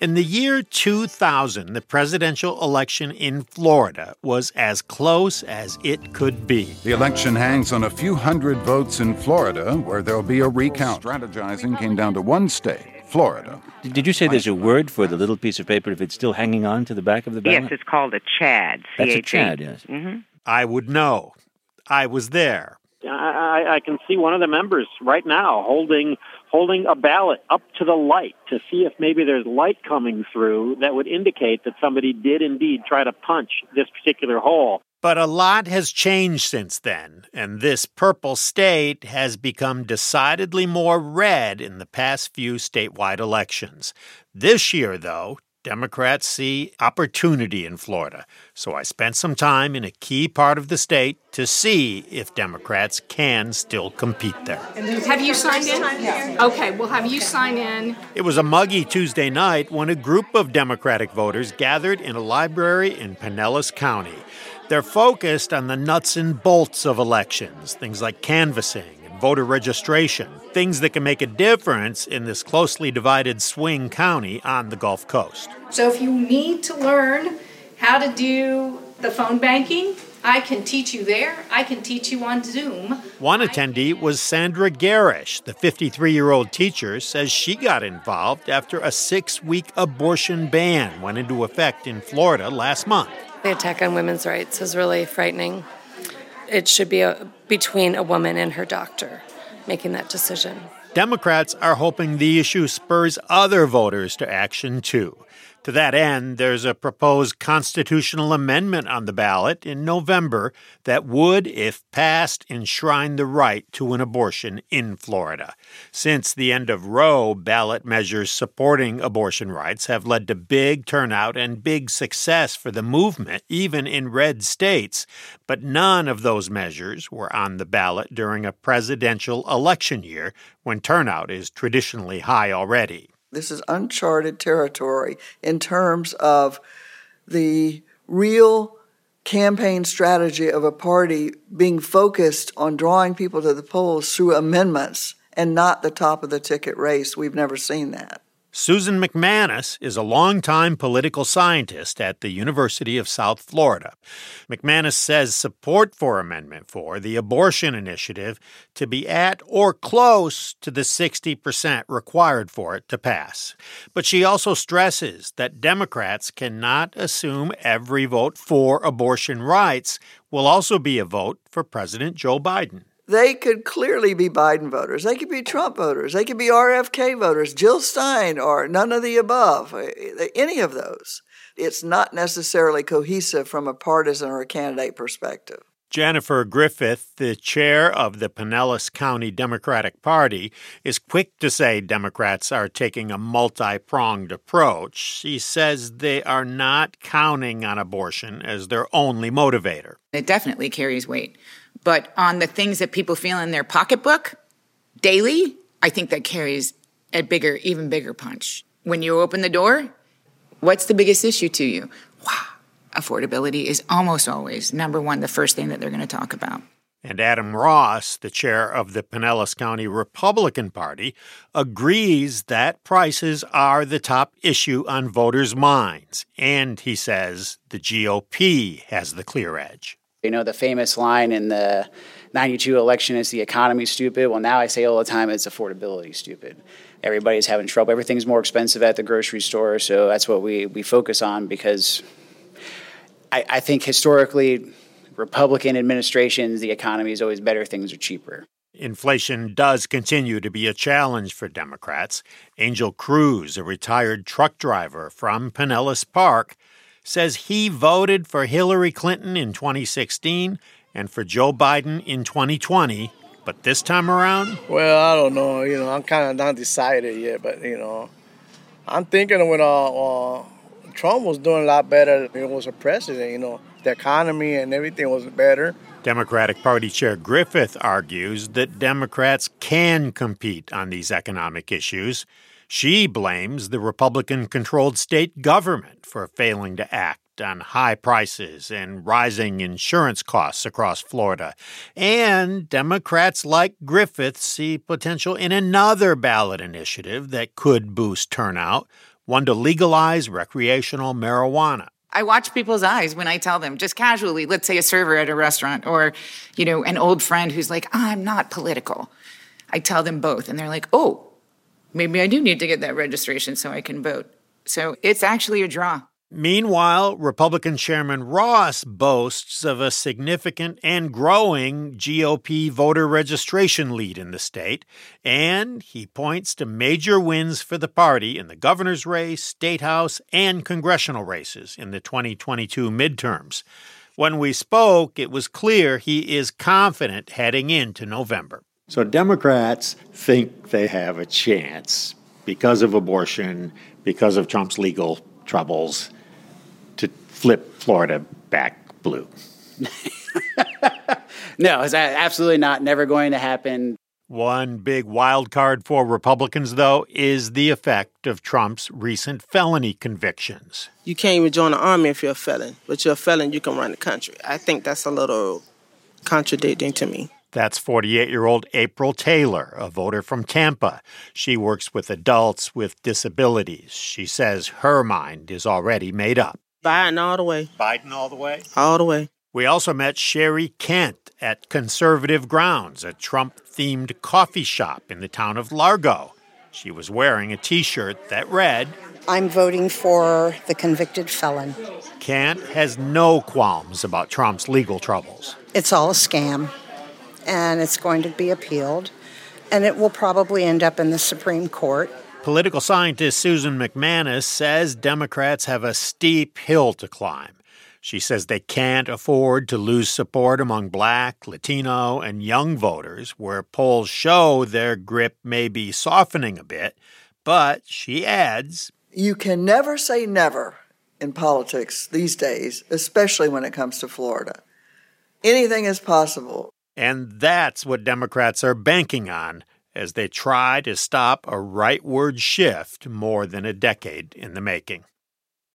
In the year 2000, the presidential election in Florida was as close as it could be. The election hangs on a few hundred votes in Florida, where there'll be a recount. Strategizing came down to one state, Florida. Did you say there's a word for the little piece of paper if it's still hanging on to the back of the ballot? Yes, it's called a CHAD. That's a CHAD, yes. Mm-hmm. I would know. I was there. I can see one of the members right now holding a ballot up to the light to see if maybe there's light coming through that would indicate that somebody did indeed try to punch this particular hole. But a lot has changed since then, and this purple state has become decidedly more red in the past few statewide elections. This year, though, Democrats see opportunity in Florida, so I spent some time in a key part of the state to see if Democrats can still compete there. Have you signed in? Yeah. Okay, well, have you signed in? It was a muggy Tuesday night when a group of Democratic voters gathered in a library in Pinellas County. They're focused on the nuts and bolts of elections, things like canvassing, voter registration, things that can make a difference in this closely divided swing county on the Gulf Coast. So if you need to learn how to do the phone banking, I can teach you there. I can teach you on Zoom. One attendee was Sandra Garish. The 53-year-old teacher says she got involved after a 6-week abortion ban went into effect in Florida last month. The attack on women's rights is really frightening. It should be between a woman and her doctor making that decision. Democrats are hoping the issue spurs other voters to action, too. To that end, there's a proposed constitutional amendment on the ballot in November that would, if passed, enshrine the right to an abortion in Florida. Since the end of Roe, ballot measures supporting abortion rights have led to big turnout and big success for the movement, even in red states. But none of those measures were on the ballot during a presidential election year when turnout is traditionally high already. This is uncharted territory in terms of the real campaign strategy of a party being focused on drawing people to the polls through amendments and not the top of the ticket race. We've never seen that. Susan McManus is a longtime political scientist at the University of South Florida. McManus says support for Amendment 4, the abortion initiative, to be at or close to the 60% required for it to pass. But she also stresses that Democrats cannot assume every vote for abortion rights will also be a vote for President Joe Biden. They could clearly be Biden voters. They could be Trump voters. They could be RFK voters, Jill Stein, or none of the above, any of those. It's not necessarily cohesive from a partisan or a candidate perspective. Jennifer Griffith, the chair of the Pinellas County Democratic Party, is quick to say Democrats are taking a multi-pronged approach. She says they are not counting on abortion as their only motivator. It definitely carries weight. But on the things that people feel in their pocketbook daily, I think that carries a bigger, even bigger punch. When you open the door, what's the biggest issue to you? Wow. Affordability is almost always, number one, the first thing that they're going to talk about. And Adam Ross, the chair of the Pinellas County Republican Party, agrees that prices are the top issue on voters' minds. And he says the GOP has the clear edge. You know, the famous line in the 92 election is the economy stupid. Well, now I say all the time it's affordability stupid. Everybody's having trouble. Everything's more expensive at the grocery store. So that's what we focus on because I think historically, Republican administrations, the economy is always better. Things are cheaper. Inflation does continue to be a challenge for Democrats. Angel Cruz, a retired truck driver from Pinellas Park, says he voted for Hillary Clinton in 2016 and for Joe Biden in 2020. But this time around? Well, I don't know. I'm kind of not decided yet. But, I'm thinking when Trump was doing a lot better. He was a president, the economy and everything was better. Democratic Party Chair Griffith argues that Democrats can compete on these economic issues. She blames the Republican-controlled state government for failing to act on high prices and rising insurance costs across Florida. And Democrats like Griffith see potential in another ballot initiative that could boost turnout, one to legalize recreational marijuana. I watch people's eyes when I tell them, just casually, let's say a server at a restaurant or, an old friend who's like, I'm not political. I tell them both, and they're like, oh, maybe I do need to get that registration so I can vote. So it's actually a draw. Meanwhile, Republican Chairman Ross boasts of a significant and growing GOP voter registration lead in the state, and he points to major wins for the party in the governor's race, state house, and congressional races in the 2022 midterms. When we spoke, it was clear he is confident heading into November. So Democrats think they have a chance because of abortion, because of Trump's legal troubles, to flip Florida back blue. No, it's absolutely not. Never going to happen. One big wild card for Republicans, though, is the effect of Trump's recent felony convictions. You can't even join the army if you're a felon, but you're a felon, you can run the country. I think that's a little contradicting to me. That's 48-year-old April Taylor, a voter from Tampa. She works with adults with disabilities. She says her mind is already made up. Biden all the way. Biden all the way? All the way. We also met Sherry Kent at Conservative Grounds, a Trump-themed coffee shop in the town of Largo. She was wearing a T-shirt that read, I'm voting for the convicted felon. Kent has no qualms about Trump's legal troubles. It's all a scam, and it's going to be appealed, and it will probably end up in the Supreme Court. Political scientist Susan McManus says Democrats have a steep hill to climb. She says they can't afford to lose support among Black, Latino, and young voters, where polls show their grip may be softening a bit. But, she adds, you can never say never in politics these days, especially when it comes to Florida. Anything is possible. And that's what Democrats are banking on as they try to stop a rightward shift more than a decade in the making.